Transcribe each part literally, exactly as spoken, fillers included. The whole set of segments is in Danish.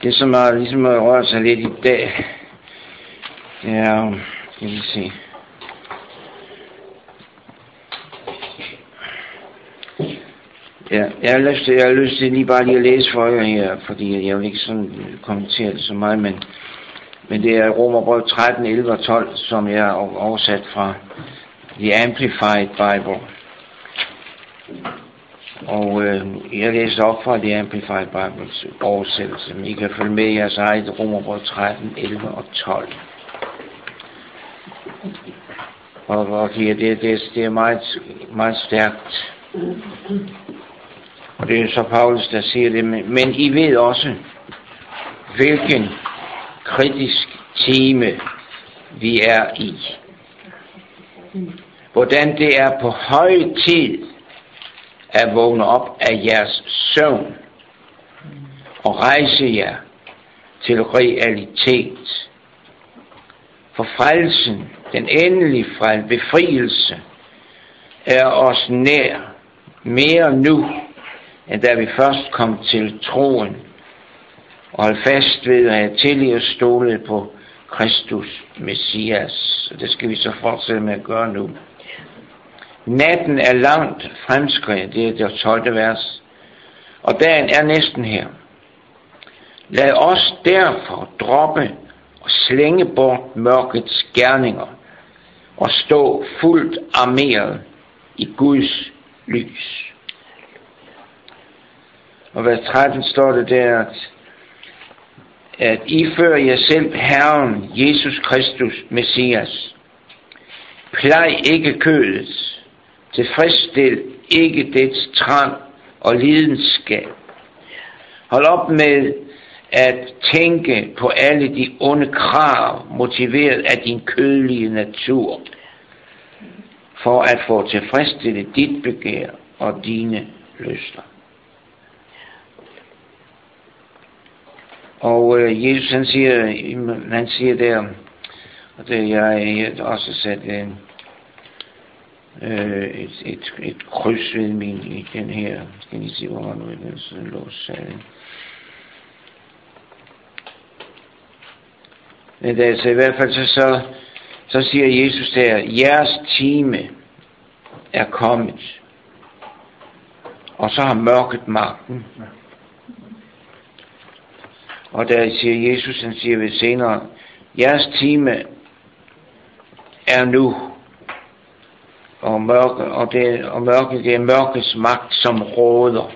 Det som har ligesom rørt sig lidt i dag, det er, skal vi se, ja, jeg har lyst til, jeg har lyst til lige bare lige at læse for jer her, fordi jeg vil ikke sådan kommentere det så meget, men, men det er Romerbrevet tretten, elleve og tolv, som jeg har oversat fra The Amplified Bible. Og øh, jeg læser op fra The Amplified Bibles oversættelse, men I kan følge med i jeres eget Romerbrevet tretten, elleve og tolv. Og, og det, det, det er meget, meget stærkt. Og det er så Paulus, der siger det, men, men I ved også, hvilken kritisk time vi er i. Hvordan det er på høj tid at vågne op af jeres søvn og rejse jer til realitet. For frelsen, den endelige frelse, befrielse, er os nær, mere nu, end da vi først kom til troen, og hold fast ved at have tillid og stolet på Kristus Messias. Og det skal vi så fortsætte med at gøre nu. Natten er langt fremskredet, det er det tolvte vers, og dagen er næsten her. Lad os derfor droppe og slænge bort mørkets gerninger og stå fuldt armeret i Guds lys. Og vers tretten står det der, at, at I fører jer selv Herren Jesus Kristus Messias. Plej ikke kødet, tilfredsstil ikke dets trang og lidenskab. Hold op med at tænke på alle de onde krav, motiveret af din kødelige natur, for at få tilfredsstillet dit begær og dine lyster. Og øh, Jesus han siger, han siger der, og det jeg har også sat en, øh, et, et, et kryds ved min i den her, skal I se, hvor man nu er den sådan lås salen. Men altså i hvert fald så, så, så siger Jesus der, jeres time er kommet, og så har mørket magten. Og der siger Jesus, han siger ved senere, jeres time er nu, og mørke, og det, og mørke, det er mørkets magt, som råder.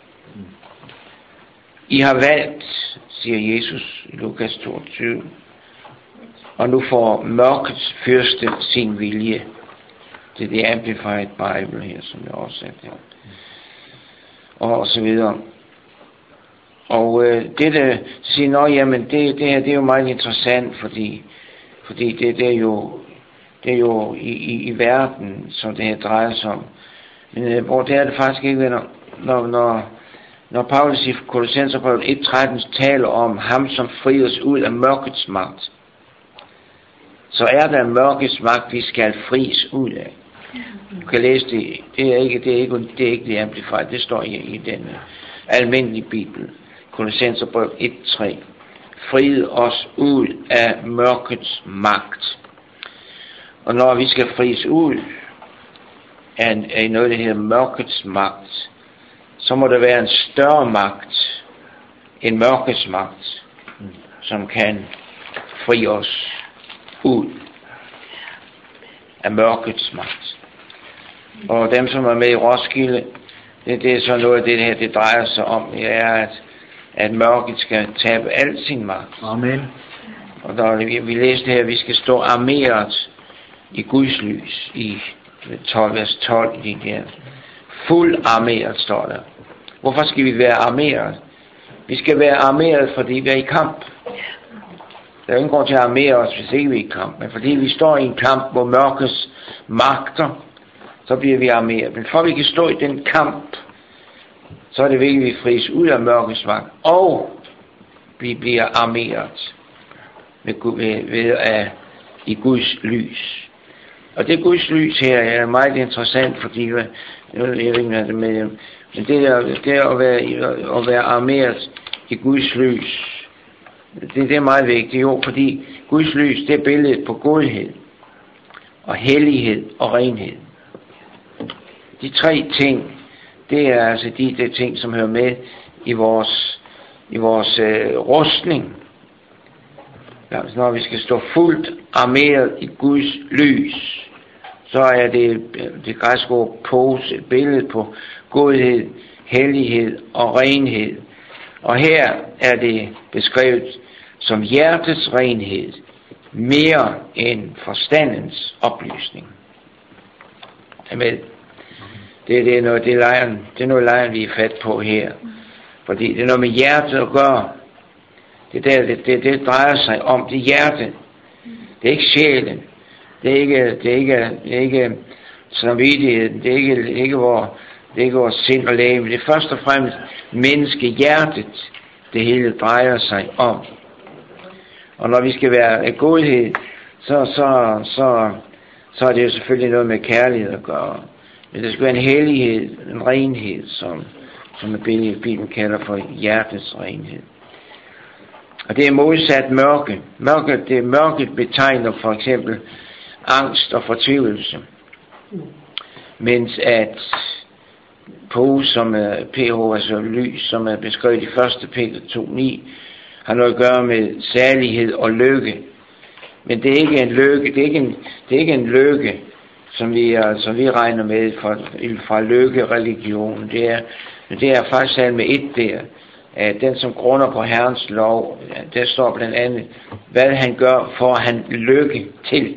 I har valgt, siger Jesus i Lukas toogtyve, og nu får mørkets fyrste sin vilje. Det er det Amplified Bible her, som jeg også sagde her. Og så videre. Og øh, det der siger, nå jamen det, det her det er jo meget interessant, fordi, fordi det, det er jo, det er jo i, i, i verden, som det her drejer sig om. Men øh, hvor det er det faktisk ikke, venner, når, når, når Paulus i Kolossenserbrevet et tretten taler om ham, som frier os ud af mørkets magt, så er der mørkets magt, vi skal fries ud af. Du kan læse det, det er ikke det er ikke det er ikke det Amplified, det står i, i den uh, almindelige Bibel. Kolossenserbrevet et tre. Frihed os ud af mørkets magt. Og når vi skal fries ud af, af noget, der hedder mørkets magt, så må der være en større magt end mørkets magt, som kan fri os ud af mørkets magt. Og dem, som er med i Roskilde, det, det er så noget af det her, det drejer sig om, det er, at, at mørket skal tabe al sin magt. Amen. Og der, vi, vi læste her, at vi skal stå armeret i Guds lys, i tolv, vers tolv, i der. Fuld armeret, står der. Hvorfor skal vi være armeret? Vi skal være armeret, fordi vi er i kamp. Der er ingen grund til at armere os, hvis ikke vi er i kamp. Men fordi vi står i en kamp, hvor mørkets magter, så bliver vi armeret. Men for at vi kan stå i den kamp, så er det vigtigt, at vi fries ud af mørkets magt. Og vi bliver armeret ved, ved, ved at, i Guds lys. Og det Guds lys her er meget interessant, fordi jeg ved ikke, hvad det med, men det er, det er at, være, at være armeret i Guds lys. Det, det er meget vigtigt, jo, fordi Guds lys, det er billedet på godhed og hellighed og renhed. De tre ting, det er altså de, de ting, som hører med i vores, i vores øh, rustning. Altså, når vi skal stå fuldt armeret i Guds lys, så er det det græske ord pose, et billede på godhed, hellighed og renhed. Og her er det beskrevet som hjertets renhed, mere end forstandens oplysning. Amen. Det, det er noget, det er lejren, det er noget lejren, vi er fat på her. Fordi det er noget med hjertet at gøre. Det der, det, det, det drejer sig om det hjerte. Det er ikke sjælen. Det er ikke, det er ikke, det er ikke samvittigheden. Det er ikke, det er ikke vores, det er ikke vores sind og læme. Det er først og fremmest menneskehjertet, det hele drejer sig om. Og når vi skal være af godhed, så, så, så, så er det jo selvfølgelig noget med kærlighed at gøre. Men det skal være en hellighed, en renhed, som, som Bibelen kalder for hjertets renhed. Og det er modsat mørke. Mørke, det mørket betegner for eksempel angst og fortvivlelse. Mens at på, som er ph, altså lys, som er beskrevet i første Peter to ni, har noget at gøre med særlighed og lykke. Men det er ikke en lykke, det er ikke en, det er ikke en lykke, som vi, altså, vi regner med fra, fra lykke-religionen. Det er, det er faktisk med et der, at den som grunder på Herrens lov, der står blandt andet, hvad han gør, for at han lykke til.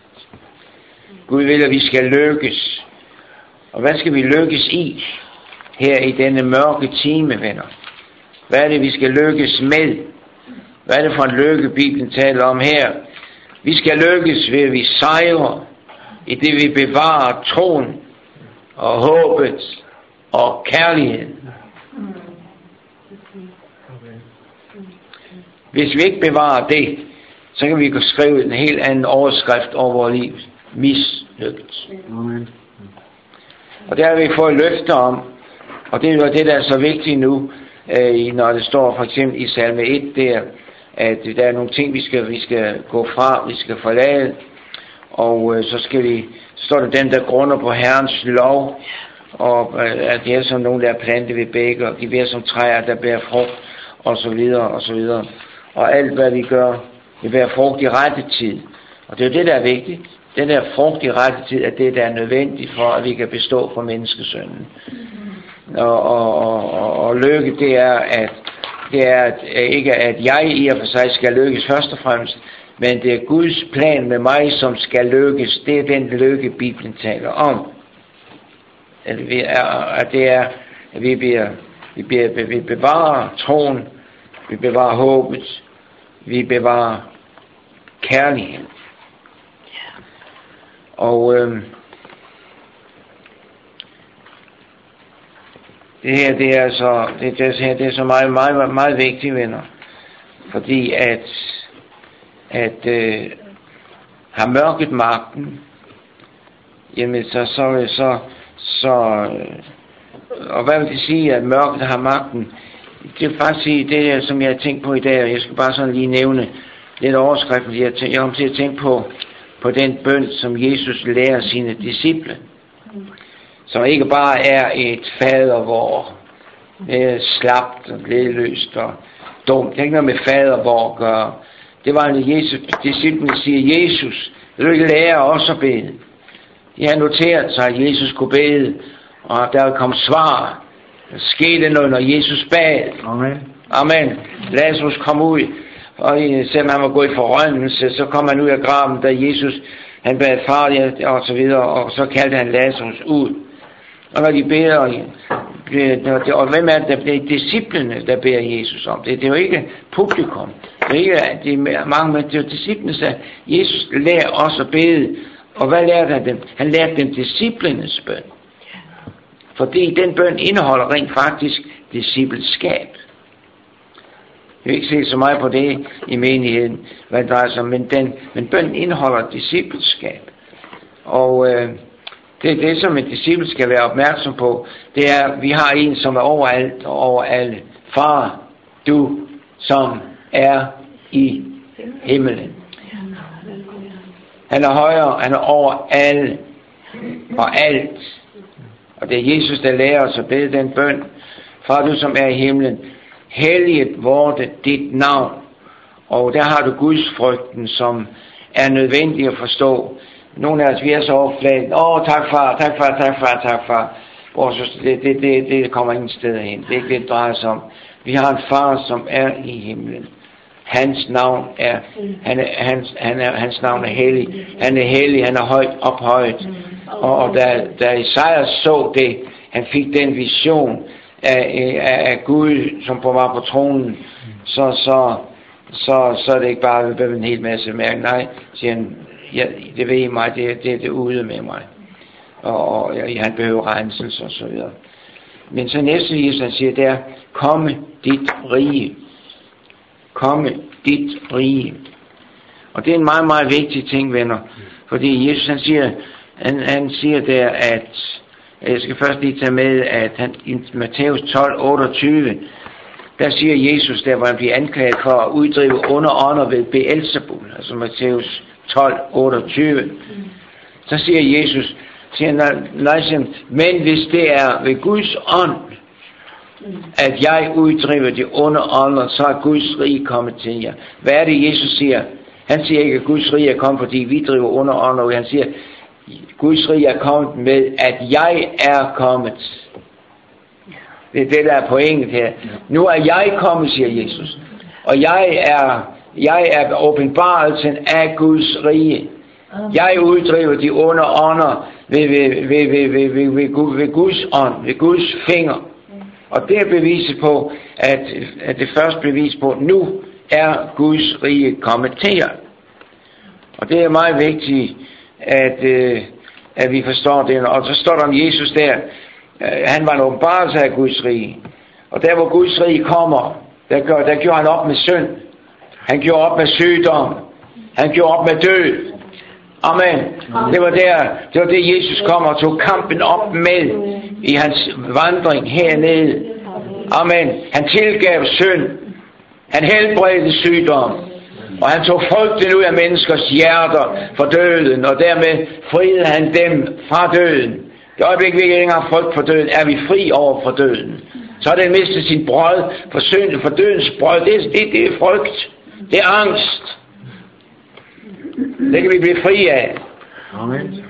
Gud vil, at vi skal lykkes. Og hvad skal vi lykkes i her i denne mørke time, venner? Hvad er det, vi skal lykkes med? Hvad er det for en lykke, Bibelen taler om her? Vi skal lykkes ved, at vi sejrer i det, vi bevarer troen og håbet og kærligheden. Hvis vi ikke bevarer det, så kan vi skrive en helt anden overskrift over vores liv. Mislykket. Amen. Og der har vi fået løfter om, og det er jo det, der er så vigtigt nu, øh, når det står for eksempel i salme et der, at der er nogle ting, vi skal, vi skal gå fra, vi skal forlade, og øh, så skal vi, så står der dem, der grunder på Herrens lov, og øh, at det er som nogen, der er plantet ved bækker, og de bliver som træer, der bærer frugt, og så videre, og så videre. Og alt, hvad vi gør, vi bærer frugt i rette tid. Og det er jo det, der er vigtigt. Den der frugt i rette tid er det, der er nødvendigt for, at vi kan bestå for menneskesønnen. Og, og, og, og, og lykke, det er, at det er at, ikke, at jeg i og for sig skal lykkes først og fremmest, men det er Guds plan med mig, som skal lykkes. Det er den lykke, Bibelen taler om. At, vi er, at det er, at vi, bliver, vi, bliver, vi bevarer troen, vi bevarer håbet, vi bevarer kærligheden. Og øhm, det her, det er så, det, det, her, det er så meget, meget, meget vigtigt, venner, fordi at, at øh, har mørket magten, jamen så, så, så, så øh, og hvad vil det sige, at mørket har magten? Det vil faktisk sige, det er, som jeg har tænkt på i dag, og jeg skal bare sådan lige nævne lidt overskriften, jeg, jeg kommer til at tænke på, på den bøn, som Jesus lærer sine disciple, som ikke bare er et fadervor, det er slapt og glædeløst og dumt. Det er ikke noget med fadervor at gøre. Det var, når Jesus, disciplene siger, Jesus, vil du ikke lære os at bede? De har noteret sig, at Jesus kunne bede, og der kom svar. Der skete noget, når Jesus bad. Amen. Amen. Lazarus kom ud, og selvom han var gået i forrømmelse, så kom han ud af graven, da Jesus, han bad far, og så videre, og så kaldte han Lazarus ud. Og når de beder, og, og hvem er det, det er disciplene, der beder Jesus om det. Det er jo ikke publikum. Det er ikke det er mange, men det er jo disciplene, der Jesus lærer os at bede. Og hvad lærte han dem? Han lærte dem disciplenes bøn. Fordi den bøn indeholder rent faktisk discipleskab. Jeg vil ikke se så meget på det i menigheden, hvad det drejer sig om, men, den, men bønnen indeholder discipleskab. Og øh, det er det, som en disciple skal være opmærksom på, det er, at vi har en, som er overalt og over alle. Far, du, som er i himmelen. Han er højere, han er over alle og alt. Og det er Jesus, der lærer os at bede den bøn. Far, du som er i himlen, helliget vorte dit navn. Og der har du Guds frygten, som er nødvendig at forstå. Nogle af os, vi er så overfladet. Åh, tak far, tak far, tak far, tak far. Det, det, det, det kommer ingen steder hen. Det er ikke det, det drejer sig om. Vi har en far, som er i himlen. Hans navn er, han er, hans, han er, hans navn er hellig. Han er hellig, han er højt ophøjet. Og, og da, da Isaias så det, han fik den vision af, af, af Gud, som var på tronen, så, så, så, så er det ikke bare en hel masse mærke. Nej, siger han, ja, det ved I mig, det, det er det ude med mig. Og, og ja, han behøver renselse og så videre. Men så næste Jesus, han siger, det er, komme dit rige. Komme dit rige. Og det er en meget, meget vigtig ting, venner. Fordi Jesus, han siger, han, han siger der, at, jeg skal først lige tage med, at han, i Matthæus tolv, otteogtyve, der siger Jesus, der hvor han bliver anklaget for at uddrive under ånder ved Beelzebul, altså Matthæus tolv, otteogtyve. Så siger Jesus, siger, nej, siger, men hvis det er ved Guds ånd, at jeg uddriver de onde ånder, så er Guds rige kommet til jer. Hvad er det, Jesus siger? Han siger ikke, at Guds rige er kommet, fordi vi driver onde ånder. Han siger, Guds rige er kommet med, at jeg er kommet. Det er det, der er pointet her. Nu er jeg kommet, siger Jesus. Og jeg er, jeg er åbenbarelsen af Guds rige. Jeg uddriver de onde ånder ved, ved, ved, ved, ved, ved, ved, ved Guds ånd, ved Guds finger. Og det er beviset på, at, at det første bevis på, at nu er Guds rige kommet til jer. Og det er meget vigtigt, at, øh, at vi forstår det. Og så står der om Jesus der, øh, han var en åbenbarelse af Guds rige. Og der hvor Guds rige kommer, der, gør, der gjorde han op med synd. Han gjorde op med sygdom. Han gjorde op med død. Amen. Det var der, det var det Jesus kom og tog kampen op med i hans vandring hernede. Amen. Han tilgav synd. Han helbredte sygdom. Og han tog frygten ud af menneskers hjerter for døden, og dermed friede han dem fra døden. Det øjeblik, vi ikke længere har frygt for døden, er vi fri over for døden. Så har den mistet sin brød for synd, for dødens brød. Det, det, det er frygt. Det er angst. Det kan vi blive fri af. Amen.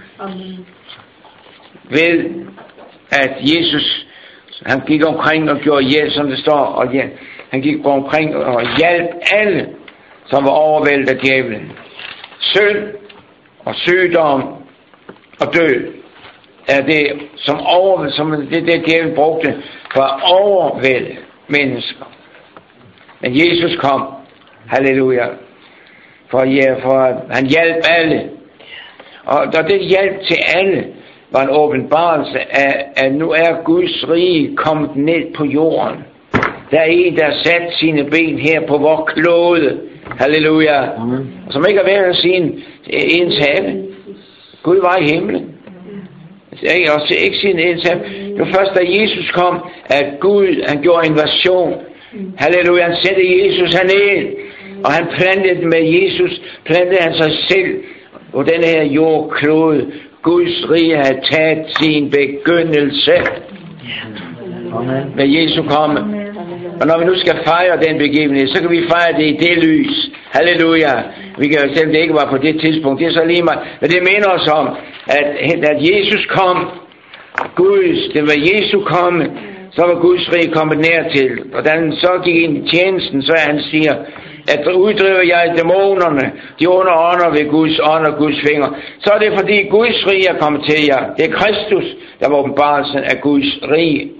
Ved at Jesus, han gik omkring og gjorde hjælp, som det står, og hjælp. Han gik omkring og hjalp alle, som var overvældet af djævlen. Synd og sygdom og død er det, som, over, som det, det djævlen brugte for at overvælde mennesker. Men Jesus kom, halleluja, for, ja, for han hjalp alle. Og da det hjælp til alle var en åbenbarelse af, at nu er Guds rige kommet ned på jorden. Der er en, der har sat sine ben her på vores klode. Halleluja. Amen. Og som ikke har været sin ens have. Gud var i himlen. Ikke, også, ikke sin ens have. Det var først, da Jesus kom, at Gud, han gjorde invasion. Halleluja. Han satte Jesus herned. Og han plantede med Jesus, plantede han sig selv på denne her jordklode. Guds rige havde taget sin begyndelse. Amen. Med Jesu komme. Og når vi nu skal fejre den begivenhed, så kan vi fejre det i det lys. Halleluja. Vi kan jo selv det ikke var på det tidspunkt. Det er så lige meget. Men det minder os om, at, at Jesus kom. Gud, det var Jesu komme. Så var Guds rige kommet nær til. Og da han så gik ind i tjenesten, så han siger, at uddriver jeg dæmonerne, de onde ånder ved Guds ånd og Guds finger, så er det fordi Guds rige er kommet til jer. Det er Kristus, der var åbenbarelsen af Guds rige.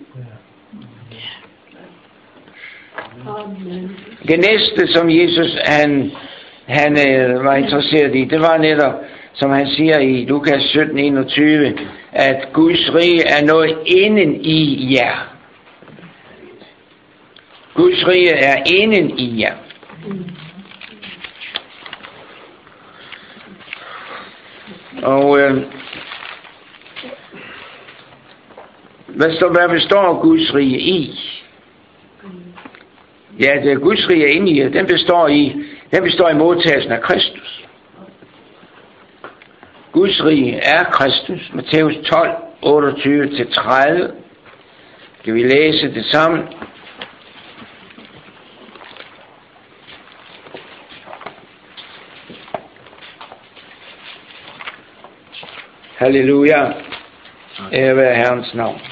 Det næste, som Jesus han, han øh, var interesseret i, det var netop, som han siger i Lukas sytten enogtyve, at Guds rige er noget inden i jer. Guds rige er inden i jer. Og øh, hvad står, hvad består Guds rige i? Ja, det er Guds rige er inde i, den består i, den består i modtagelsen af Kristus. Guds rige er Kristus. Matthæus tolv, otteogtyve til tredive. Skal vi læse det sammen? Halleluja. Ære være Herrens navn.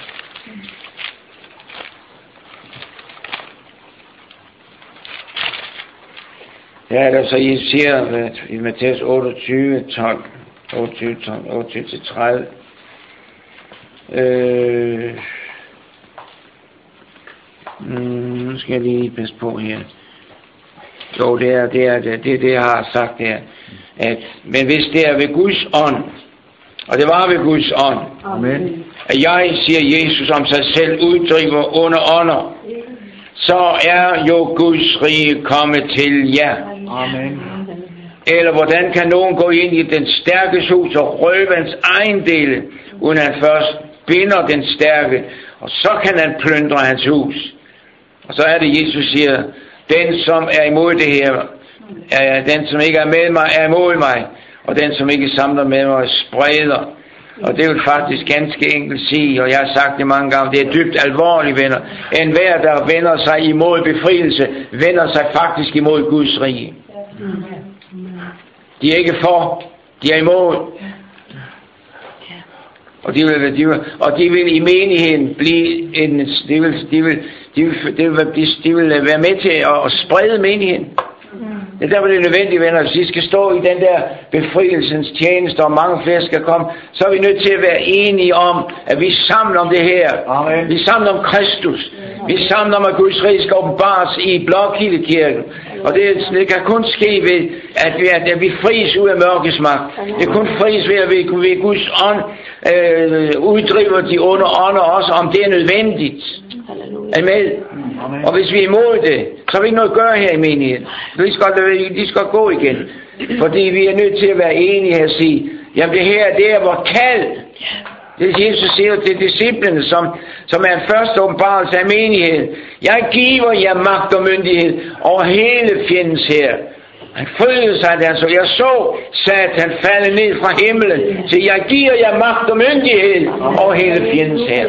Ja, der så Jesus siger i Matthæus otteogtyve, tolv, otteogtyve, tolv, otteogtyve til tredive. Øh, mm, nu skal jeg lige passe på her. Jo, det er det, er, det, det, det jeg har sagt her. At, men hvis det er ved Guds ånd, og det var ved Guds ånd, amen, at jeg, siger Jesus om sig selv, uddriver under ånder, så er jo Guds rige kommet til jer. Amen. Eller hvordan kan nogen gå ind i den stærkes hus og røve hans ejendele, uden han først binder den stærke, og så kan han plyndre hans hus. Og så er det, Jesus siger, den som er imod det her, er den som ikke er med mig, er imod mig, og den som ikke samler med mig, spreder. Og det vil faktisk ganske enkelt sige, og jeg har sagt det mange gange, det er dybt alvorligt, venner. En hver, der vender sig imod befrielse, vender sig faktisk imod Guds rige. De er ikke for, de er imod. Og de vil, de vil, og de vil i menigheden blive en, de vil, de vil, de vil, de vil, de vil være med til at sprede menigheden. Det er derfor det er nødvendigt, venner, hvis I skal stå i den der befrielsens tjeneste, og mange flere skal komme, så er vi nødt til at være enige om, at vi samler om det her. Amen. Vi samler om Kristus. Vi samler om, at Guds rige skal åbenbares i Blåkildekirken. Og det, det kan kun ske ved, at vi, at vi fries ud af mørkets magt. Det kan kun fries ved, at vi ved Guds ånd øh, uddriver de onde ånder også, om det er nødvendigt. Amen. Amen. Og hvis vi er imod det, så har vi ikke noget at gøre her i menigheden. De skal, de skal gå igen. Fordi vi er nødt til at være enige her og sige, jamen det her, det er vores kald. Det Jesus siger til disciplene, som, som er en første åbenbarelse af menigheden. Jeg giver jer magt og myndighed over hele fjendens her. Han frydede sig der, så jeg så Satan falde ned fra himlen. Så jeg giver jer magt og myndighed over hele fjendens her.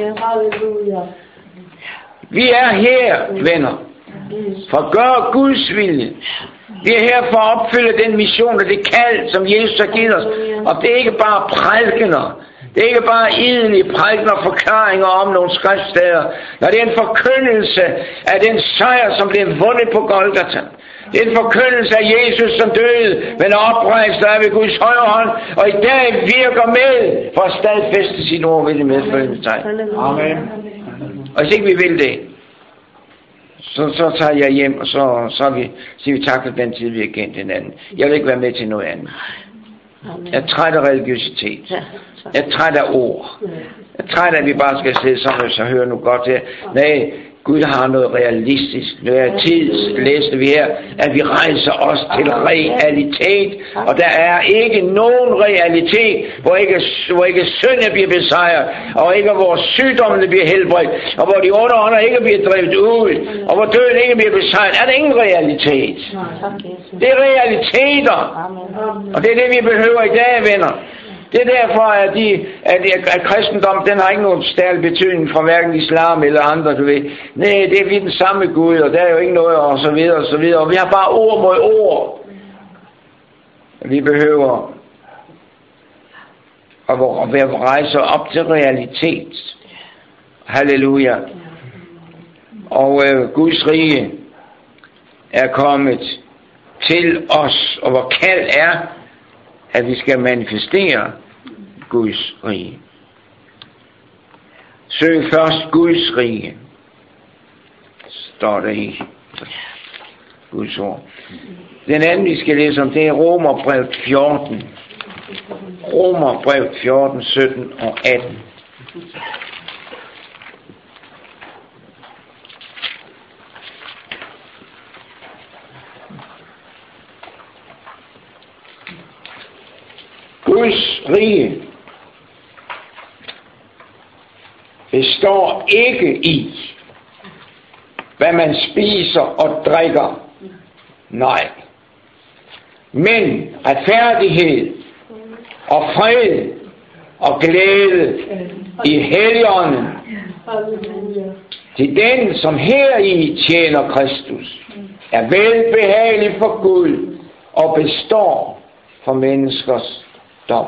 Vi er her, venner, for at gøre Guds vilje. Vi er her for at opfylde den mission og det kald, som Jesus har givet os. Og det er ikke bare prædikener. Det er ikke bare idelige prædikener og forklaringer om nogle skriftsteder. Når det er en forkyndelse af den sejr, som blev vundet på Golgata. Det er en forkyndelse af Jesus, som døde, men er oprejst der ved Guds højre hånd, og i dag virker med for at stadfæste sin ord ved det medfølgende tegn. Amen. Og hvis ikke vi vil det, så, så tager jeg hjem, og så, så vi, siger vi tak for den tid, vi har gennem hinanden. Jeg vil ikke være med til noget andet. Jeg er træt af religiøsitet. Jeg er træt af ord. Jeg er træt af, at vi bare skal sidde sammen og så høre nu godt her. Nej, Gud har noget realistisk. Når jeg tids læste vi her, at vi rejser os til realitet. Og der er ikke nogen realitet, hvor ikke, hvor ikke synden bliver besejret, og ikke hvor sygdommene bliver helbredt, og hvor de onde ånder ikke bliver drevet ud, og hvor døden ikke bliver besejret. Er der ingen realitet? Det er realiteter. Og det er det, vi behøver i dag, venner. Det er derfor, at, de, at, at kristendom, den har ikke nogen stærk betydning fra hverken islam eller andre, du ved. Nej, det er vi den samme Gud, og der er jo ikke noget, og så videre, og så videre. Og vi har bare ord mod ord. Vi behøver at, at rejse op til realitet. Halleluja. Og øh, Guds rige er kommet til os, og hvor kald er, at vi skal manifestere Guds rige. Søg først Guds rige, står der i Guds ord. Den anden, vi skal læse om, det er Romerbrev fjorten. Romerbrev fjorten, sytten og atten. Guds rige består ikke i hvad man spiser og drikker. Nej. Men retfærdighed og fred og glæde i Helligånden til den, som heri tjener Kristus, er velbehagelig for Gud og består for menneskers dom.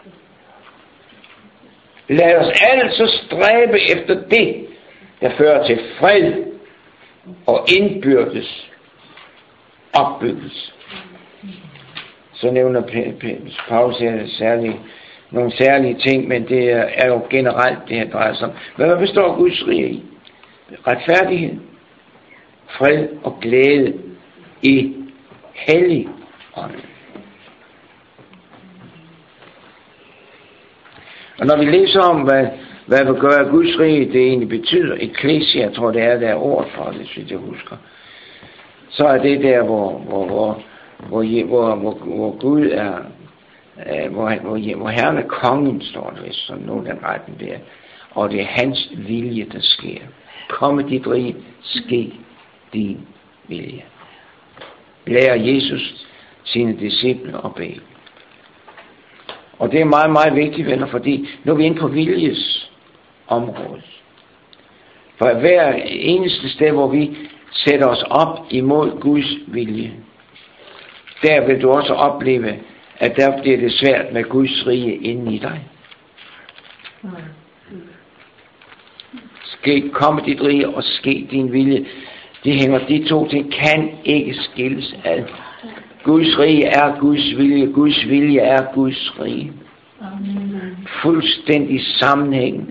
Lad os altså stræbe efter det, der fører til fred og indbyrdes opbyggelse. Så nævner Paulus her særlige, nogle særlige ting, men det er jo generelt det her drejer sig om. Hvad består Guds rige i? Retfærdighed, fred og glæde i Helligånden. Og når vi læser om, hvad, hvad vil gøre Guds rige, det egentlig betyder, ekklesia, jeg tror det er der ord for det, hvis jeg husker, så er det der, hvor, hvor, hvor, hvor, hvor, hvor, hvor Gud er, hvor, hvor, hvor Herren er kongen, står det, hvis sådan nogen den retten der, og det er hans vilje, der sker. Komme dit rige, ske din vilje. Lærer Jesus sine disciple at bede. Og det er meget, meget vigtigt, venner, fordi nu er vi inde på viljes område. For hver eneste sted, hvor vi sætter os op imod Guds vilje, der vil du også opleve, at der bliver det svært med Guds rige inde i dig. Ske, komme dit rige og ske din vilje. De hænger, de to ting kan ikke skilles ad. Guds rige er Guds vilje. Guds vilje er Guds rige. Fuldstændig sammenhængende.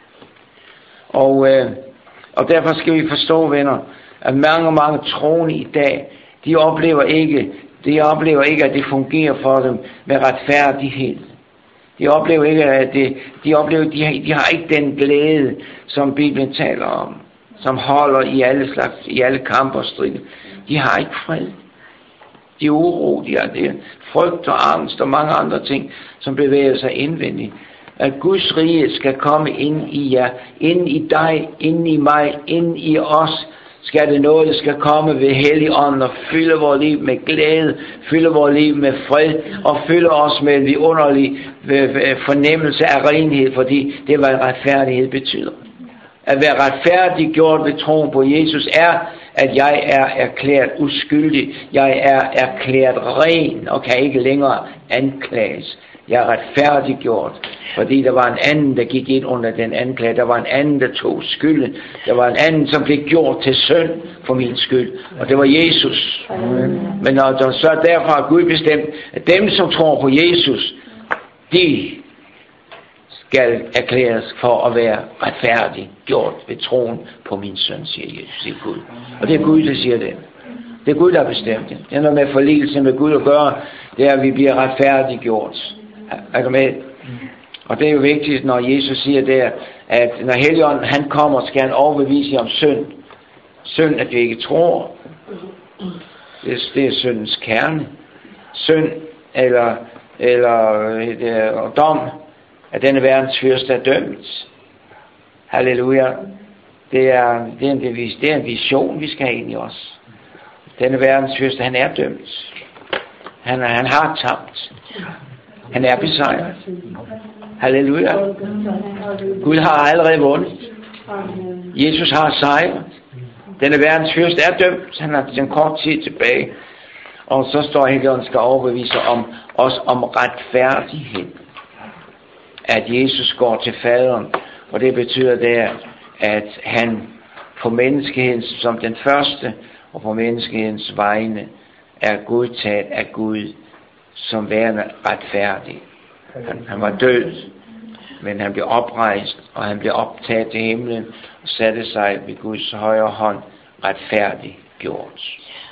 Og, øh, og derfor skal vi forstå, venner, at mange, mange troende i dag, de oplever ikke, de oplever ikke, at det fungerer for dem med retfærdighed. De oplever ikke, at det, de oplever, de har, de har ikke den glæde, som Bibelen taler om, som holder i alle slags, i alle kampe og strider. De har ikke fred. De er uro, de har det, frygt og angst og mange andre ting, som bevæger sig indvendigt. At Guds rige skal komme ind i jer, ind i dig, ind i mig, ind i os. Skal det noget, der skal komme ved Helligånden og fylde vores liv med glæde, fylde vores liv med fred og fylde os med en vidunderlig fornemmelse af renhed, fordi det er, hvad retfærdighed betyder. At være retfærdiggjort ved troen på Jesus er, at jeg er erklæret uskyldig. Jeg er erklæret ren og kan ikke længere anklages. Jeg er retfærdiggjort, fordi der var en anden, der gik ind under den anklage. Der var en anden, der tog skylden. Der var en anden, som blev gjort til synd for min skyld. Og det var Jesus. Amen. Men når der så derfor har Gud bestemt, at dem, som tror på Jesus, de skal erklæres for at være retfærdiggjort ved troen på min søn, siger Jesus, siger Gud. Og det er Gud, der siger det. Det er Gud, der har bestemt det. Det er noget med forligelse med Gud at gøre. Det er, at vi bliver retfærdiggjort. Er du med? Og det er jo vigtigt, når Jesus siger der, at når Helligånden han kommer, skal han overbevise jer om synd. Synd, at vi ikke tror. Det er, det er syndens kerne. Synd eller, eller eller dom, at denne verdens fyrste er dømt. Halleluja. Det er, det, er en, det er en vision, vi skal have ind i os. Denne verdens fyrste, han er dømt. Han, han har tabt. Han er besejret. Halleluja. Gud har allerede vundet. Jesus har sejret. Denne verdens fyrste er dømt. Han har en kort tid tilbage. Og så står Helligånden skal overbevise om, os om retfærdighed. At Jesus går til faderen. Og det betyder der, at han på menneskehedens, som den første, og på menneskehedens vegne, er godtaget af Gud som værende retfærdig. Han, han var død, men han blev oprejst, og han blev optaget til himlen, og satte sig ved Guds højre hånd retfærdig gjort.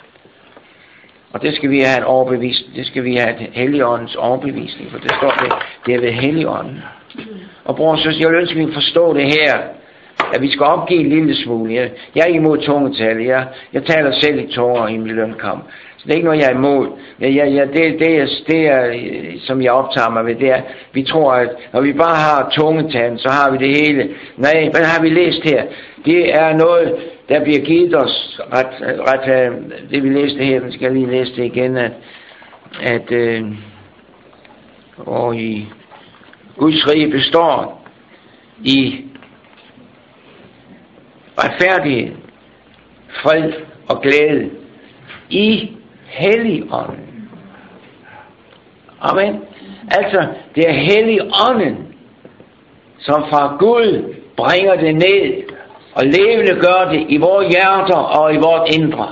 Og det skal vi have en overbevisning, det skal vi have et Helligåndens overbevisning, for det står det, det er ved Helligånden. Og bror, så jeg vil ønske, at vi forstår det her, at vi skal opgive en lille smule. Jeg, jeg er imod tungetal. Jeg, jeg taler selv i tunger i min lønkamp. Så det er ikke noget, jeg er imod. Jeg, jeg, jeg, det, det, er, det er, som jeg optager mig ved, det er, vi tror, at når vi bare har tungetal, så har vi det hele. Nej, hvad har vi læst her? Det er noget, der bliver givet os, ret, ret, det vi læste her, den skal jeg lige læse det igen, at, at øh, og i Guds rige består i retfærdighed, fred og glæde i Helligånden. Amen. Altså, det er Helligånden, som fra Gud bringer det ned og levende gør det i vores hjerter og i vores indre.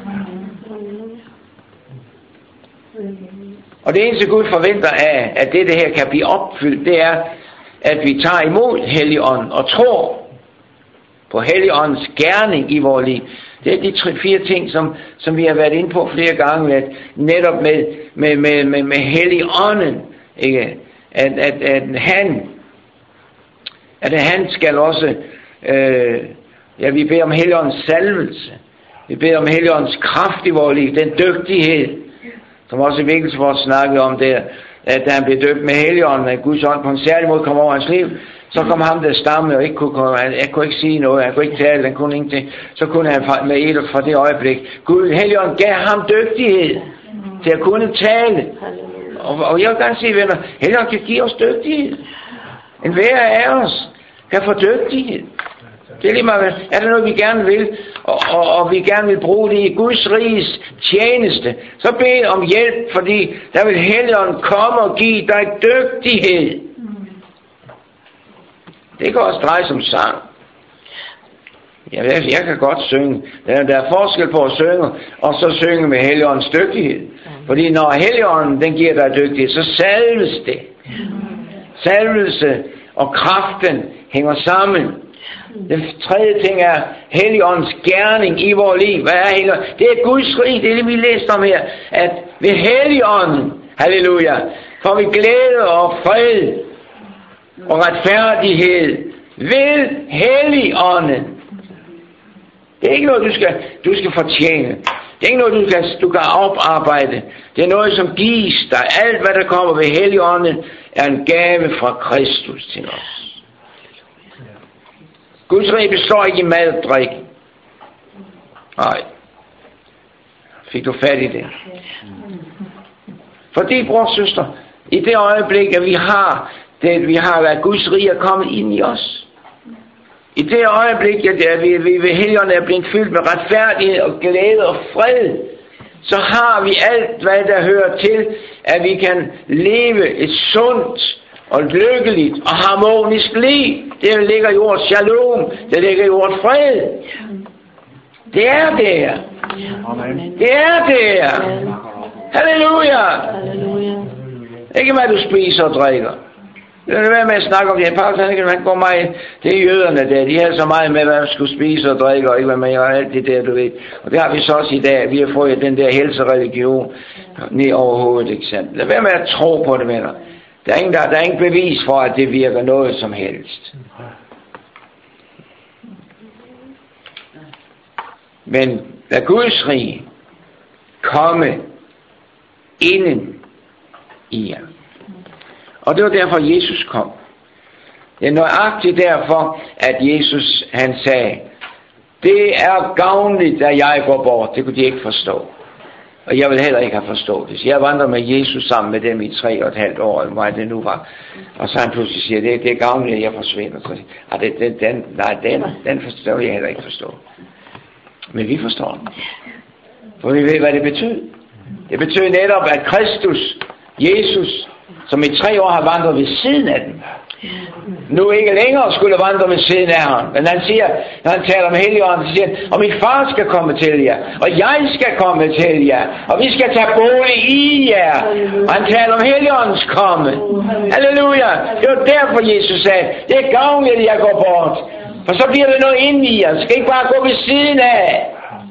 Og det eneste Gud forventer af, at det her kan blive opfyldt, det er, at vi tager imod Helligånden og tror på Helligåndens gerning i vores liv. Det er de tre, fire ting, som, som vi har været inde på flere gange, at netop med, med, med, med, med Helligånden, ikke? At, at, at han, at han skal også, øh, ja, vi beder om Helligåndens salvelse, vi beder om Helligåndens kraft i vores liv, den dygtighed, som også i Vikkelsen får snakket om der, at da han blev døbt med Helligånden, at Guds ånd på en særlig måde kom over hans liv, så kom ham der stamme og ikke kunne komme, han, jeg kunne ikke sige noget, han kunne ikke tale, han kunne ingenting, så kunne han fra, med et fra det øjeblik, Gud, Helligånden gav ham dygtighed til at kunne tale. Og, og jeg vil gerne sige, venner, Helligånden kan give os dygtighed. En hver af os kan få dygtighed. Det er lige meget, er der noget vi gerne vil, og, og, og vi gerne vil bruge det i Guds riges tjeneste, så bed om hjælp, fordi der vil Helligånden komme og give dig dygtighed. Det kan også dreje som sang. Jeg, jeg kan godt synge. Der, der er forskel på at synge, og så synge med Helligåndens dygtighed. Fordi når Helligånden, den giver dig dygtighed, så salves det. Salvelse og kraften hænger sammen. Den tredje ting er Helligåndens gerning i vores liv. Hvad er Helligånden? Det er Guds rige, det er det vi læste om her. At ved Helligånden, halleluja, får vi glæde og fred og retfærdighed ved Helligånden. Det er ikke noget, du skal, du skal fortjene. Det er ikke noget, du kan, du kan oparbejde. Det er noget, som gives dig. Alt, hvad der kommer ved Helligånden, er en gave fra Kristus til os. Guds rige består ikke i mad og drik. Nej. Fik du fat i det? Fordi, bror og søster, i det øjeblik, at vi har det, vi har været Guds rige er kommet ind i os. I det øjeblik, at vi, vi ved Helligånden er blevet fyldt med retfærdighed og glæde og fred, så har vi alt, hvad der hører til, at vi kan leve et sundt og lykkeligt og harmonisk liv. Det ligger i ordet shalom, det ligger i ordet fred. Det er der. Det er der. Halleluja. Ikke hvad du spiser og drikker. Det er være med at snakke om det. Man går meget, det er jøderne der. De har så meget med, hvad man skulle spise og drikke, og ikke hvad man gør, alt det der, du ved. Og det har vi så også i dag. Vi har fået den der helsereligion ned over hovedet, ikke sandt? Lad være med at tro på det, venner. Der er ingen, der, der er ingen bevis for, at det virker noget som helst. Men lad Guds rige komme inden i jer. Og det var derfor, Jesus kom. Det er nøjagtigt derfor, at Jesus, han sagde, det er gavnligt, at jeg går bort. Det kunne de ikke forstå. Og jeg vil heller ikke have forstået det. Så jeg vandrer med Jesus sammen med dem i tre og et halvt år, eller hvad det nu var. Og så han pludselig siger, det, det er gavnligt, at jeg forsvinder. Så ah, det, det, den, nej, den, den forstår jeg heller ikke forstå. Men vi forstår den. For vi ved, hvad det betyder. Det betyder netop, at Kristus, Jesus, som i tre år har vandret ved siden af dem, nu ikke længere skulle vandre ved siden af ham. Men han siger, når han taler om Helligånden, så siger han, og min far skal komme til jer, og jeg skal komme til jer, og vi skal tage bolig i jer. Og han taler om Helligåndens komme. Halleluja. Det var derfor Jesus sagde, det er gavnligt, at jeg går bort. For så bliver der noget inde i jer. Så skal ikke bare gå ved siden af.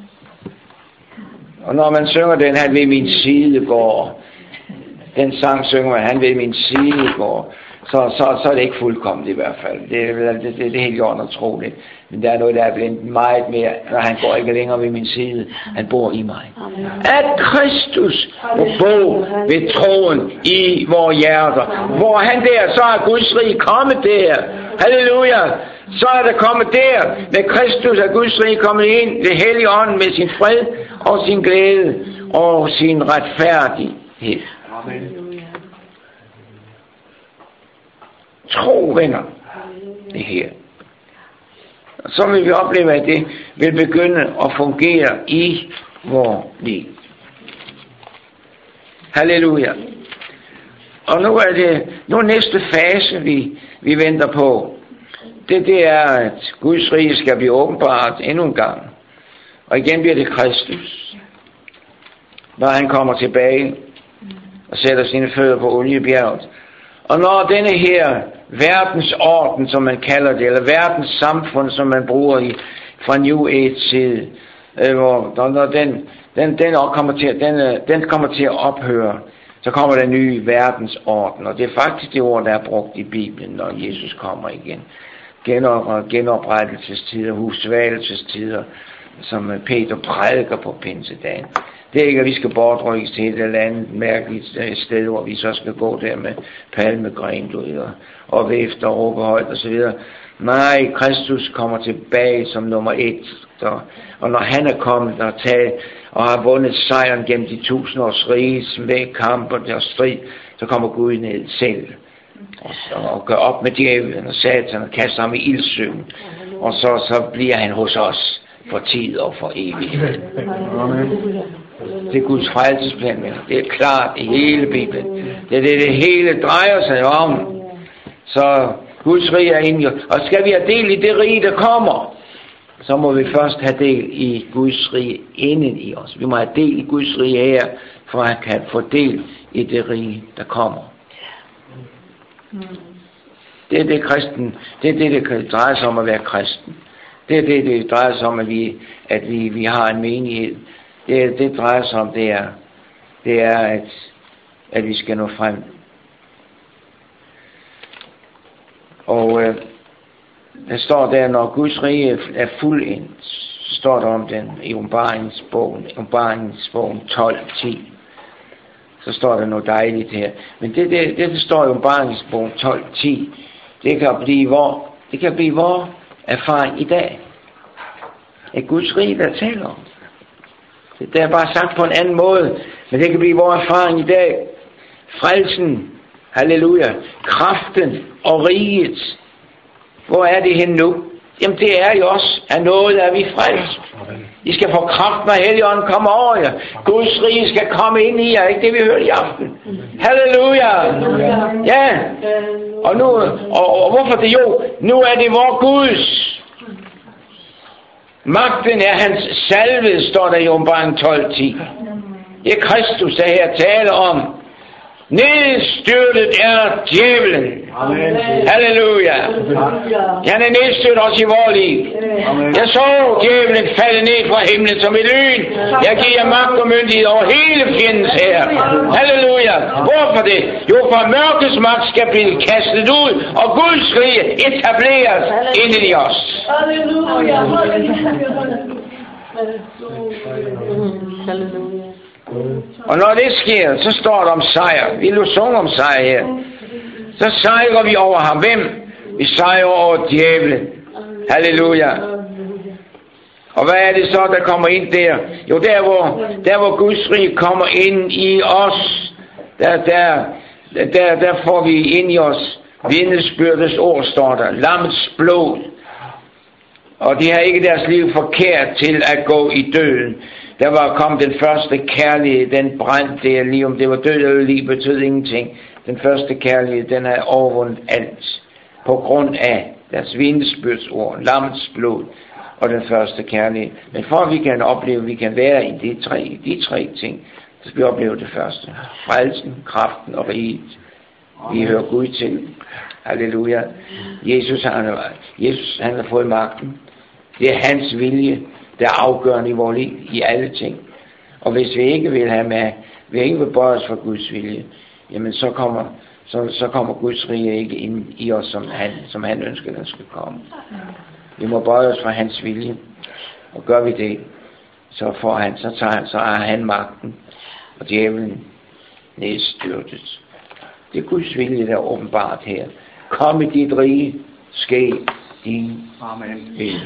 Og når man synger den, han ved min side går, den sang synger man, han ved min side går, så, så, så er det ikke fuldkomment i hvert fald. Det, det, det, det er helt gjort og troligt. Men der er noget, der er blevet meget mere, når han går ikke længere ved min side. Han bor i mig. Amen. At Kristus må bo ved troen i vores hjerter. Hvor han der, så er Guds rige kommet der. Halleluja. Så er der kommet der, med Kristus er Guds rige kommet ind, det hellige ånd med sin fred og sin glæde og sin retfærdighed. Amen. Tro, venner, det her. Og så vil vi opleve, at det vil begynde at fungere i vores liv. Halleluja. Og nu er det nu næste fase, vi, vi venter på. Det, det er, at Guds rige skal blive åbenbart endnu en gang. Og igen bliver det Kristus, når han kommer tilbage og sætter sine fødder på oliebjerget. Og når denne her verdensorden, som man kalder det, eller verdens samfund, som man bruger i fra New Age side, øh, hvor når den, den, den, kommer til, den, den kommer til at ophøre, så kommer der nye verdensorden. Og det er faktisk det ord, der er brugt i Bibelen, når Jesus kommer igen. Genop, genoprettelsestider, husvalgelsestider, som Peter prædiker på pinsedagen. Det er ikke, at vi skal bortrykkes til et eller andet mærkeligt sted, hvor vi så skal gå der med palmegren og, og væfter og råbe højt og så videre. Nej, Kristus kommer tilbage som nummer et. Og, og når han er kommet og taget og har vundet sejren gennem de tusind års riges med kamp og strid, så kommer Gud ned selv. Og, og gør op med djævlen og satan og kaster ham i ildsøen. Og så, så bliver han hos os for tid og for evighed. Det er Guds frelsesplan, men det er klart i hele Bibelen. Det er det, det hele drejer sig om. Så Guds rige er inde. Og skal vi have del i det rige, der kommer, så må vi først have del i Guds rige inden i os. Vi må have del i Guds rige her, for at han kan få del i det rige, der kommer. Det er det kristen, det er det, det drejer sig om at være kristen. Det er det, det drejer sig om, at vi, at vi, vi har en menighed. Det, det drejer sig om, det er, det er at, at vi skal nå frem. Og øh, der står der, når Guds rige er fuldendt, står der om den i åbenbaringsbogen, åbenbaringsbogen tolv ti. Så står der noget dejligt her. Men det, det, det der står i åbenbaringsbogen tolv ti, det kan blive vor, det kan blive vor erfaring i dag. At Guds rige, der taler om. Det er bare sagt på en anden måde, men det kan blive vores erfaring i dag. Frelsen, halleluja, kraften og riget. Hvor er det henne nu? Jamen det er jo også af noget, at vi er frelst. I skal få kraft, når Helligånden kommer over jer. Guds rige skal komme ind i jer, ikke det vi hørte i aften? Halleluja! Ja, og nu, og, og hvorfor det jo? Nu er det vor Guds. Magten er hans salvede, står der i åbenbaringen tolv ti. Det er Kristus, der her taler om. Nedstyrtet er djævelen. Amen. Halleluja. Han er nedstyrtet også i vores liv. Amen. Jeg så djævelen falde ned fra himlen som et lyn. Jeg giver jer magt og myndighed over hele fjendens her. Halleluja. Hvorfor det? Jo, for mørkets magt skal blive kastet ud, og Guds rige etableres inden i os. Halleluja. Halleluja. Og når det sker, så står der om sejr. Vi vil synge om sejr her. Så sejrer vi over ham. Hvem? Vi sejrer over djævlen. Halleluja. Og hvad er det så, der kommer ind der? Jo, der hvor, der hvor Guds rige kommer ind i os, der, der, der, der får vi ind i os vidnesbyrdets ord, står der. Lammets blod. Og de har ikke deres liv forkert til at gå i døden. Der var kommet den første kærlighed, den brændte der lige om det var død eller liv, betød ingenting. Den første kærlighed, den har overvundet alt. På grund af deres vidnesbyrdsord, lammets blod og den første kærlighed. Men for at vi kan opleve, at vi kan være i de tre, de tre ting, så skal vi opleve det første. Frelsen, kraften og riget. Vi hører Gud til. Halleluja. Jesus, han, Jesus, han har fået magten. Det er hans vilje, der er afgørende i vores liv, i alle ting. Og hvis vi ikke vil have med, vi ikke vil bøje os for Guds vilje, jamen så kommer, så, så kommer Guds rige ikke ind i os, som han, som han ønsker, den skal komme. Vi må bøje os for hans vilje, og gør vi det, så får han, så tager, så har han magten, og djævlen nedstyrtet. Det er Guds vilje, der er åbenbart her. Kom i dit rige, ske din Amen. vilje.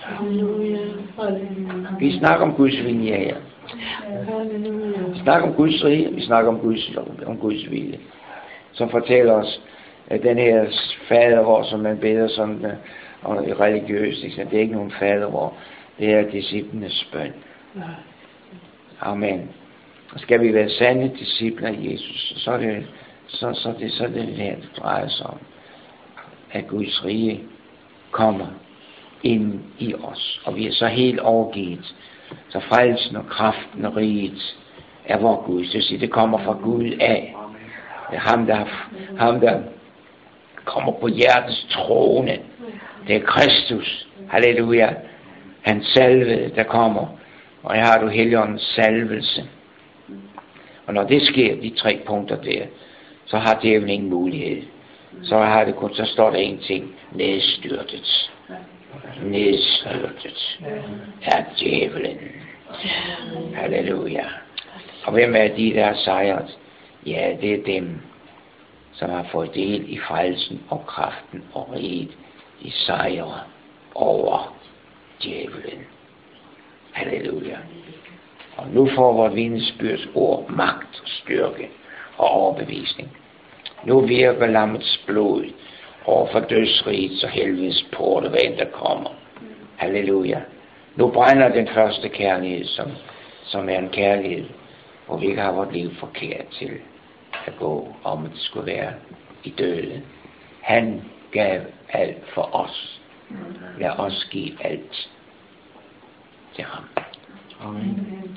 Vi snakker om Guds vilje her. Vi snakker om Guds rige, vi snakker om Guds, om Guds vilje. Som fortæller os, at den her fader vor, som man beder sådan og religiøst, ikke? Det er ikke nogen fader vor, det er disciplenes bøn. Amen. Og skal vi være sande disciple af Jesus, så er det så, så det, så det, det her, det drejer sig om, at Guds rige kommer ind i os, og vi er så helt overgivet, så frelsen og kraften og riget er vor Gud. Det vil sige, det kommer fra Gud af. Det er ham, der, ham, der kommer på hjertets trone. Det er Kristus. Halleluja. Han salvede, der kommer. Og her har du Helligåndens salvelse. Og når det sker, de tre punkter der, så har djævlen ingen mulighed. Så har det kun, så står der en ting: nedstyrtet. Nedstyrtet er djævlen. Halleluja. Og hvem er de, der har sejret? Ja, det er dem, som har fået del i frelsen og kraften og riget. De sejrer over djævlen. Halleluja. Og nu får vores vidnesbyrds ord magt og styrke og overbevisning. Nu virker lammets blod over for dødsrigets og helvedes porte, hvad end der kommer. Halleluja. Nu brænder den første kærlighed, som, som er en kærlighed, hvor vi ikke har vores liv forkert til at gå, om det skulle være i døden. Han gav alt for os. Lad os give alt til ham. Amen.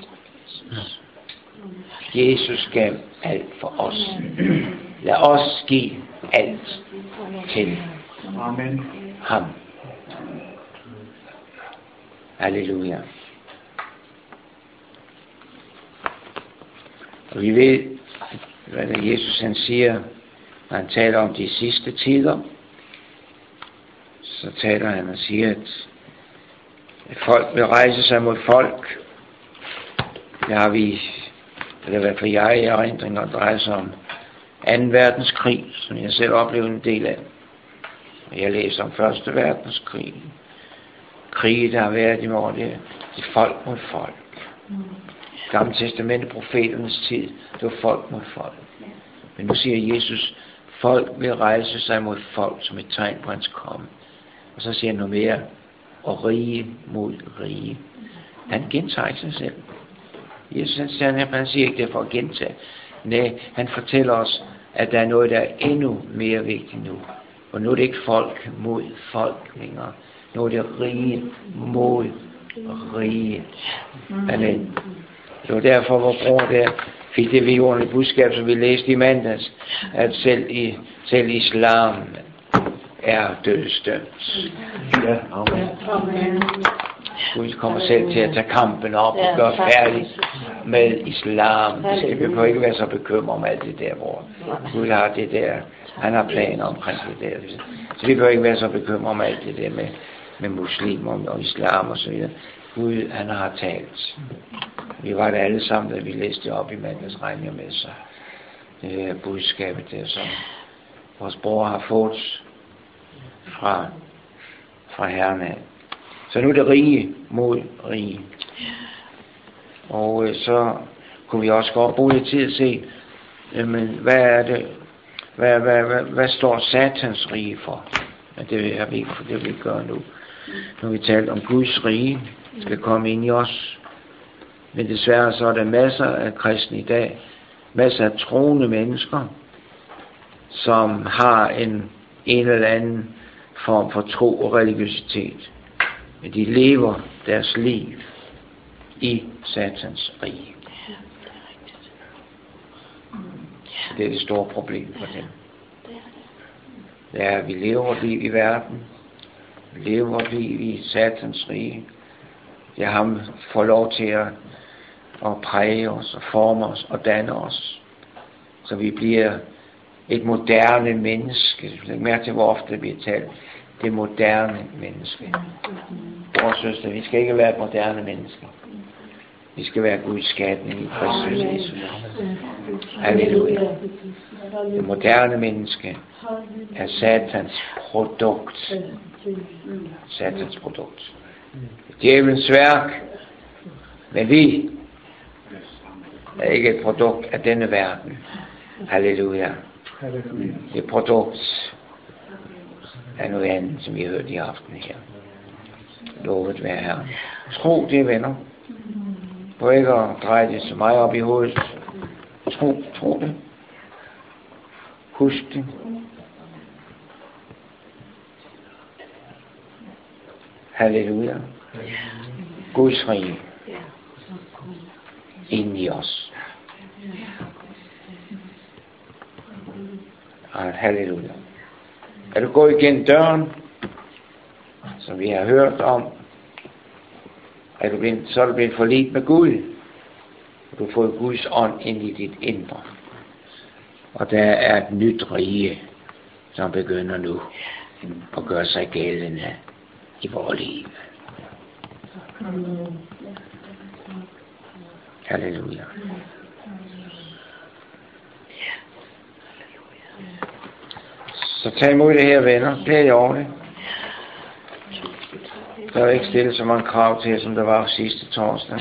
Jesus gav alt for os. Lad os give alt til Amen. ham. Halleluja. Og vi ved, hvad det Jesus han siger, når han taler om de sidste tider. Så taler han og siger, at folk vil rejse sig mod folk. Det har vi, eller i hvert fald jeg, i erindringer, der drejer sig om anden verdenskrig, som jeg selv oplevede en del af. Jeg læser om første verdenskrig. Krige, der har været i morgen, det er folk mod folk. Gamle testamentet, profeternes tid, det var folk mod folk. Men nu siger Jesus, folk vil rejse sig mod folk som et tegn på hans komme. Og så siger han noget mere, og rige mod rige. Han gentager sig selv. Jesus han siger, han siger ikke det for at gentage. Nej, han fortæller os, at der er noget, der er endnu mere vigtigt nu. Og nu er det ikke folk mod folk længere. Nu er det rige mod rige. Amen. Det var derfor, hvor bror der fik det vidunderlige budskab, som vi læste i mandags, at selv, i, selv islam er dødsdømt. Ja, amen. Gud kommer selv til at tage kampen op og gøre færdig med islam. Det skal vi ikke være så bekymret om alt det der, hvor Gud har det der. Han har planer omkring det der. Så vi bør ikke være så bekymret om alt det der med, med muslimer og islam og så videre. Gud, han har talt. Vi var der alle sammen, da vi læste op i mandags, regner med sig. Det her budskabet der, som vores bror har fået fra, fra Herren af. Så nu er det rige mod rige. Og øh, så kunne vi også godt bruge lidt tid at se, jamen, hvad er det, hvad, hvad, hvad, hvad står satans rige for? Men det har vi ikke, for det vil vi gøre nu. Nu har vi talt om Guds rige, skal komme ind i os. Men desværre så er der masser af kristne i dag, masser af troende mennesker, som har en, en eller anden form for tro og religiøsitet. Men de lever deres liv i satans rige. Det er det store problem for dem. Det er, at vi lever vort liv i verden. Vi lever vort liv i satans rige. Det er ham, der får lov til at, at præge os og forme os og danne os. Så vi bliver et moderne menneske. Læg mærke til, hvor ofte det bliver talt. Det moderne menneske. Vores søster, vi skal ikke være et moderne menneske. Vi skal være Guds skabning i Kristus Jesus. Halleluja. Det moderne menneske er satans produkt. Satans produkt. Djævelens værk. Men vi er ikke et produkt af denne verden. Halleluja. Det er produkt af noget andet, som vi har hørt i aften her. Lovet være her. Tro det, venner. Prøv ikke at dreje det så meget op i hovedet. Tro, tro det. Husk det. Halleluja. Guds rige. Inden i os. Halleluja. Er du gået igennem døren, som vi har hørt om, er du blevet, så er du blevet forlidt med Gud. Du har fået Guds ånd ind i dit indre. Og der er et nyt rige, som begynder nu at gøre sig gældende i vores liv. Halleluja. Så tag imod det her, venner. Glæd jer over det. Der er ikke stillet så mange krav til, som der var sidste torsdag.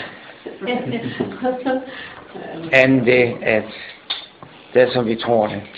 Andet det, at det er som vi tror det.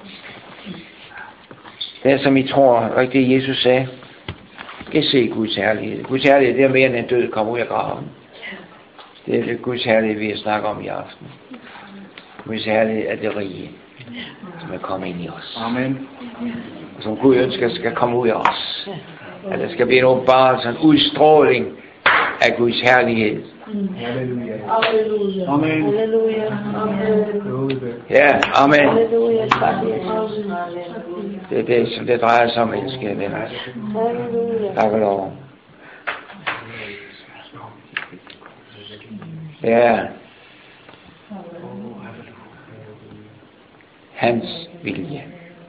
Det er som vi tror, og ikke det Jesus sagde. Skal se Guds herlighed. Guds herlighed, det er mere end en død kommer ud af graven. Det er det Guds herlighed, vi har snakket om i aften. Guds herlighed er det rige, som er kommet ind i os. Amen. Og som Gud ønsker, skal komme ud af os. At der skal blive en åbenbarelse, en udstråling af Guds herlighed. Halleluja. Halleluja. Amen. Halleluja. Amen. Ja, amen. Halleluja. Det er det, som det drejer sig om, elskede venner. Halleluja. Tak og lov. Ja. Hans vilje.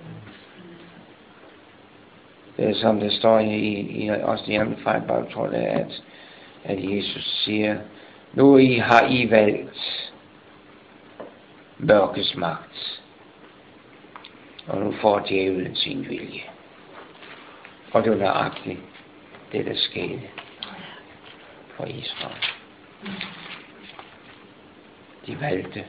Det er som det står i, i også i anden fejlbag, tror jeg, at, at Jesus siger, nu I har I valgt mørkets magt, og nu får djævelen sin vilje. Og det var nøjagtigt det, der skete for Israel. De valgte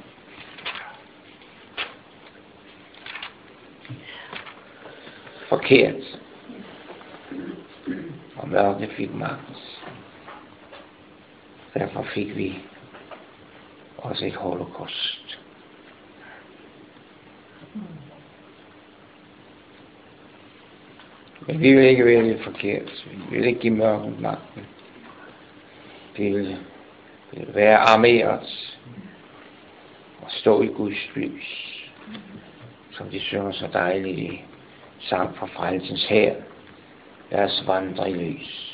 forkert, og mørket fik magt. Derfor fik vi også et holocaust. Men vi vil ikke vælge forkert. Vi vil ikke give mørket magten. Vi vil, vi vil være armeret og stå i Guds lys, som de synger så dejligt i sang fra frelsens hær. Lad os vandre i lys.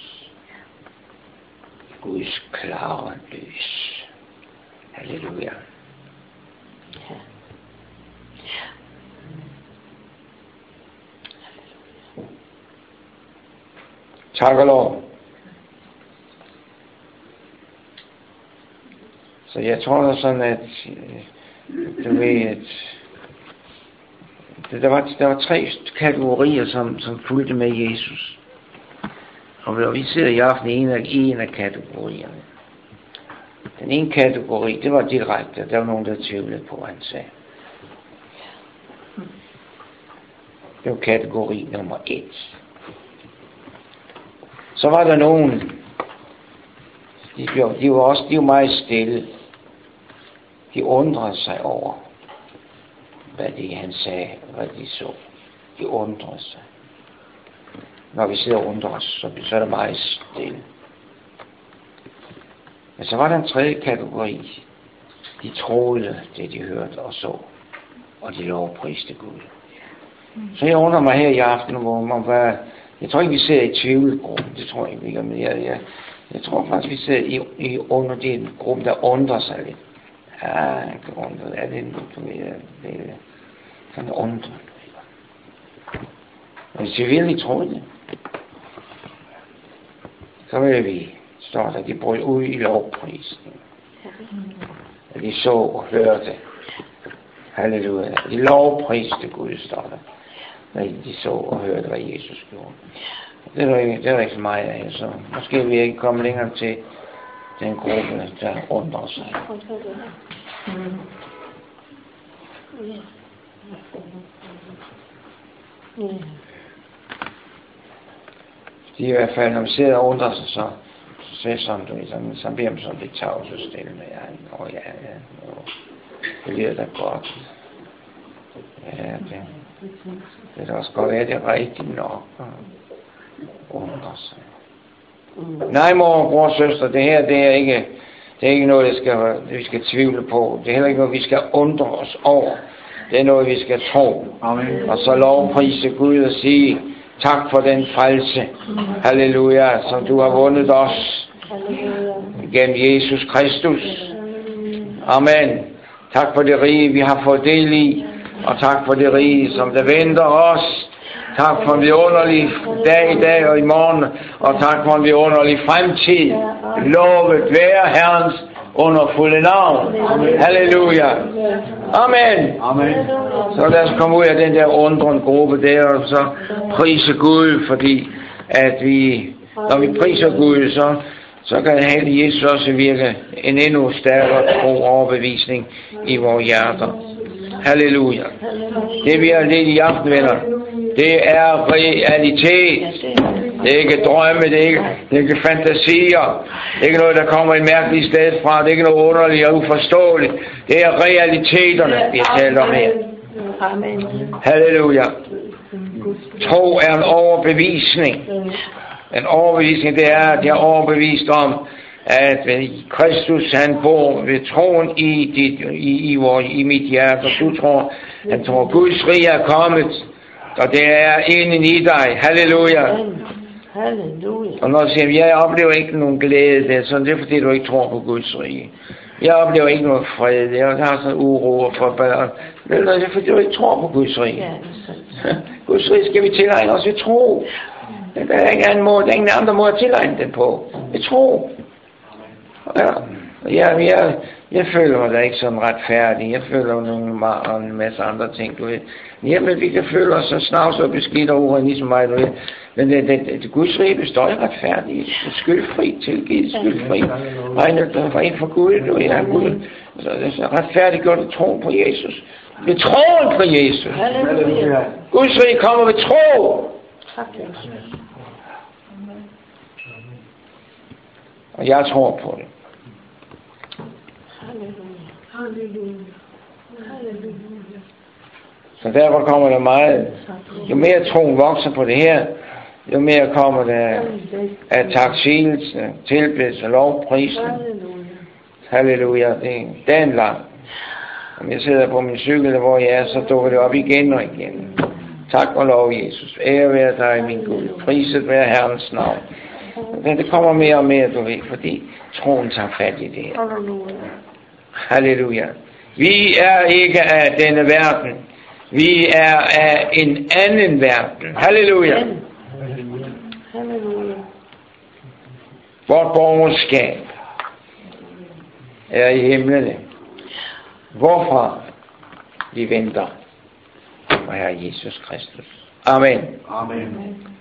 Guds klare lys. Halleluja. Tak og lov. Så jeg tror da sådan, at du ved, at der var, der var tre kategorier, som, som fulgte med Jesus. Og vi sidder i aften i en af, en af kategorierne. Den ene kategori, det var direkte. Der var nogen, der tvivlede på, hvad han sagde. Det var kategori nummer et. Så var der nogen, de, blev, de var også de var meget stille. De undrede sig over, hvad det han sagde, hvad de så. De undrede sig. Når vi sidder og undrer os, så, så er det meget stille. Men så var der en tredje kategori. De troede det, de hørte og så, og de lovpriste Gud. Så jeg undrer mig her i aften, hvor man var, jeg tror ikke, vi sidder i tvivlgruppen, det tror jeg ikke, men jeg, jeg, jeg tror faktisk, vi sidder i, i under den gruppe, der undrer sig lidt. Ja, det undrer, er det du ved, det er sådan undrer. Og hvis vi virkelig troede det, så vil vi, står der, de brød ud i lovprisning. At de så og hørte. Halleluja. De lovpriste Gud, står der. Når de så og hørte, hvad Jesus gjorde. Det er der ikke, det er der ikke så meget af, så måske vil jeg ikke komme længere til den gruppe, der undrer sig. De er i hvert fald, når vi sidder og undrer sig, så så sådan, du ved, sådan, så bliver man sådan lidt tavs og stille med, ja, og ja, ja, og det lyder da godt. Ja, det, det er da også godt, at det er rigtigt nok, og undrer sig. Nej, mor, bror og søster, det her, det er ikke, det er ikke noget, det skal, vi skal tvivle på. Det er heller ikke noget, vi skal undre os over. Det er noget, vi skal tro. Amen. Og så lovprise Gud og sige, tak for den frelse, halleluja, som du har vundet os gennem Jesus Kristus. Amen. Tak for det rige, vi har fået del i, og tak for det rige, som der venter os. Tak for en vidunderlig dag i dag og i morgen, og tak for en vidunderlig fremtid. Lovet være Herrens underfulde navn. Halleluja. Amen. Amen. Så lad os komme ud af den der undrende gruppe der, og så prise Gud, fordi at vi, når vi priser Gud, så, så kan Hellig Jesus også virke en endnu stærkere tro og overbevisning i vores hjerter. Halleluja. Det vi har lidt i aften, venner, det er realitet. Det er ikke drømme, det er ikke, det er ikke fantasier. Det er ikke noget, der kommer et mærkeligt sted fra. Det er ikke noget underligt og uforståeligt. Det er realiteterne, vi har talt om her. Halleluja. Tro er en overbevisning. En overbevisning, det er, at jeg er overbevist om, at Kristus, han bor ved troen i, dit, i, i, vor, i mit hjerte. Og du tror, han tror, Guds rige er kommet, og det er inden i dig. Halleluja. Halleluja. Og når du siger, jeg oplever ikke nogen glæde, det er, sådan, det er fordi, du ikke tror på Guds rige. Jeg oplever ikke noget fred, jeg har sådan uro og forbedring. Det er fordi, du ikke tror på Guds rige. Guds rige skal vi tilegne os ved tro. Der er ingen anden måde, der er ingen andre måde at tilegne den på. Ved tro. Ja, jeg, jeg, jeg føler mig da ikke sådan retfærdig. Jeg føler nogle og en masse andre ting, du ved. Jamen, vi kan føle os så snavs og beskidt og uren, ligesom mig, du ved. Men det, det, det Guds rige består i retfærdig, skyldfri, tilgivet, skyldfri. Regnet for en for Gud, du ved, han Gud. Så det er retfærdiggjort at tro på Jesus. Ved troen på Jesus. Halleluja. Guds rige kommer ved tro. Og jeg tror på det. Halleluja. Halleluja. Så derfor kommer der meget. Jo mere troen vokser på det her, jo mere kommer der af taksigelse, tilbedelse og lovprisning. Halleluja. Det er en lang. Om jeg sidder på min cykel, hvor jeg er, så dukker det op igen og igen. Tak og lov, Jesus. Ære være dig, min Gud. Priset være Herrens navn. Men det kommer mere og mere, du ved, fordi troen tager fat i det her. Halleluja. Vi er ikke af denne verden. Vi er af en anden verden. Halleluja. Halleluja. Vort borgerskab er i himlen. Hvorfor vi venter på Herre Jesus Kristus. Amen. Amen.